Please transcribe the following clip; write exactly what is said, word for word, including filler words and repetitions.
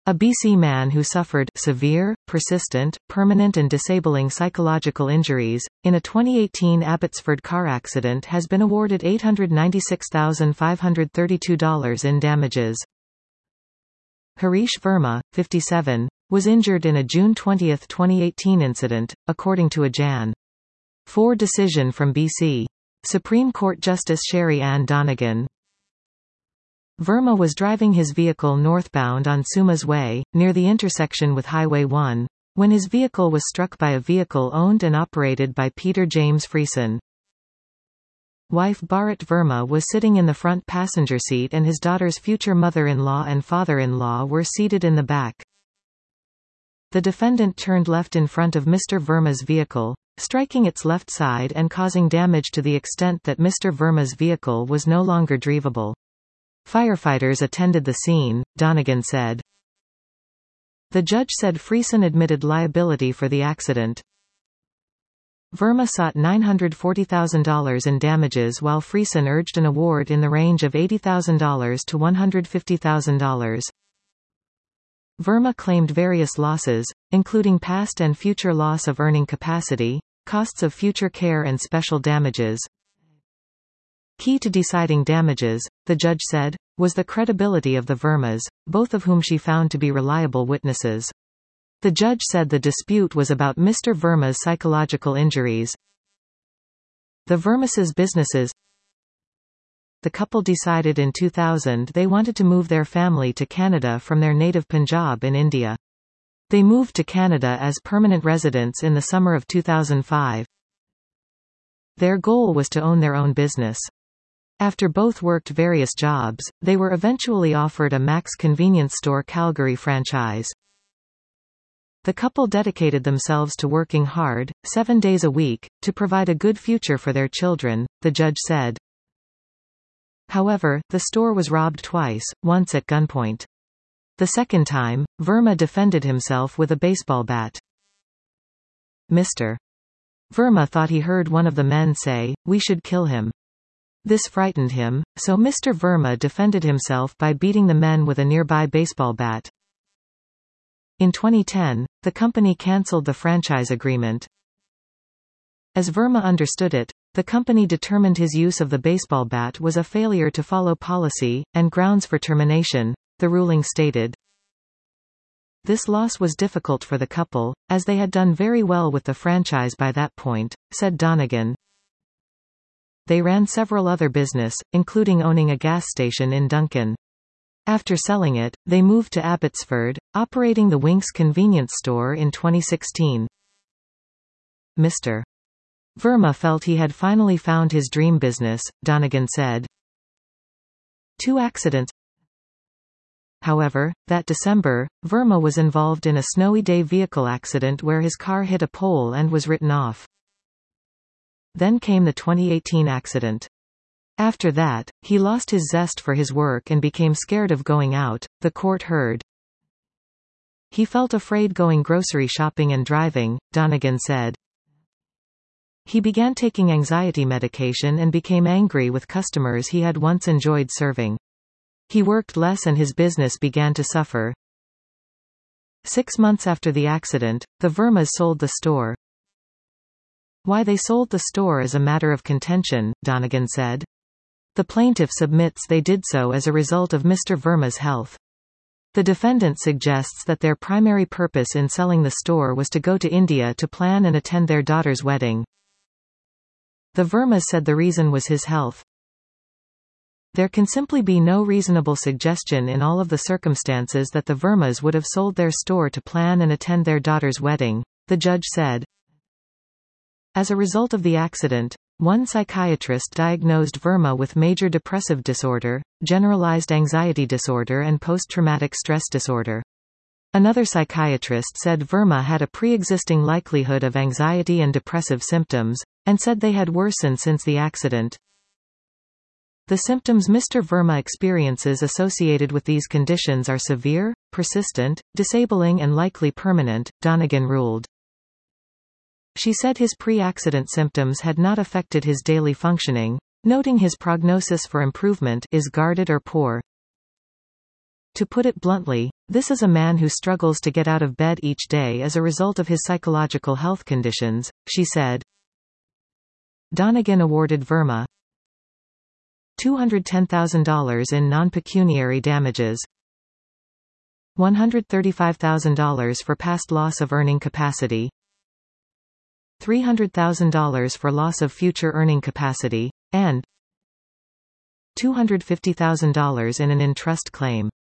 A B C man who suffered severe, persistent, permanent and disabling psychological injuries, in a twenty eighteen Abbotsford car accident has been awarded eight hundred ninety-six thousand five hundred thirty-two dollars in damages. Harish Verma, fifty-seven, was injured in a June twentieth twenty eighteen incident, according to a Jan four decision from B C Supreme Court Justice Sherry Ann Donegan. Verma was driving his vehicle northbound on Sumas Way, near the intersection with Highway one, when his vehicle was struck by a vehicle owned and operated by Peter James Freeson. Wife Bharat Verma was sitting in the front passenger seat and his daughter's future mother-in-law and father-in-law were seated in the back. The defendant turned left in front of Mister Verma's vehicle, striking its left side and causing damage to the extent that Mister Verma's vehicle was no longer drivable. Firefighters attended the scene, Donegan said. The judge said Freeson admitted liability for the accident. Verma sought nine hundred forty thousand dollars in damages while Freeson urged an award in the range of eighty thousand dollars to one hundred fifty thousand dollars. Verma claimed various losses, including past and future loss of earning capacity, costs of future care and special damages. Key to deciding damages, the judge said, was the credibility of the Vermas, both of whom she found to be reliable witnesses. The judge said the dispute was about Mister Verma's psychological injuries. The Vermas' businesses. The couple decided in two thousand they wanted to move their family to Canada from their native Punjab in India. They moved to Canada as permanent residents in the summer of two thousand five. Their goal was to own their own business. After both worked various jobs, they were eventually offered a Mac's convenience store Calgary franchise. The couple dedicated themselves to working hard, seven days a week, to provide a good future for their children, the judge said. However, the store was robbed twice, once at gunpoint. The second time, Verma defended himself with a baseball bat. Mister Verma thought he heard one of the men say, "We should kill him." This frightened him, so Mister Verma defended himself by beating the men with a nearby baseball bat. In twenty ten, the company cancelled the franchise agreement. As Verma understood it, the company determined his use of the baseball bat was a failure to follow policy, and grounds for termination, the ruling stated. This loss was difficult for the couple, as they had done very well with the franchise by that point, said Donegan. They ran several other business, including owning a gas station in Duncan. After selling it, they moved to Abbotsford, operating the Winks convenience store in twenty sixteen. Mister Verma felt he had finally found his dream business, Donegan said. Two accidents. However, that December, Verma was involved in a snowy day vehicle accident where his car hit a pole and was written off. Then came the twenty eighteen accident. After that, he lost his zest for his work and became scared of going out, the court heard. He felt afraid going grocery shopping and driving, Donegan said. He began taking anxiety medication and became angry with customers he had once enjoyed serving. He worked less and his business began to suffer. Six months after the accident, the Vermas sold the store. Why they sold the store is a matter of contention, Donegan said. The plaintiff submits they did so as a result of Mister Verma's health. The defendant suggests that their primary purpose in selling the store was to go to India to plan and attend their daughter's wedding. The Vermas said the reason was his health. There can simply be no reasonable suggestion in all of the circumstances that the Vermas would have sold their store to plan and attend their daughter's wedding, the judge said. As a result of the accident, one psychiatrist diagnosed Verma with major depressive disorder, generalized anxiety disorder and post-traumatic stress disorder. Another psychiatrist said Verma had a pre-existing likelihood of anxiety and depressive symptoms, and said they had worsened since the accident. The symptoms Mister Verma experiences associated with these conditions are severe, persistent, disabling and likely permanent, Donegan ruled. She said his pre-accident symptoms had not affected his daily functioning, noting his prognosis for improvement is guarded or poor. To put it bluntly, "This is a man who struggles to get out of bed each day as a result of his psychological health conditions," she said. Donegan awarded Verma two hundred ten thousand dollars in non-pecuniary damages, one hundred thirty-five thousand dollars for past loss of earning capacity, three hundred thousand dollars for loss of future earning capacity, and two hundred fifty thousand dollars in an in-trust claim.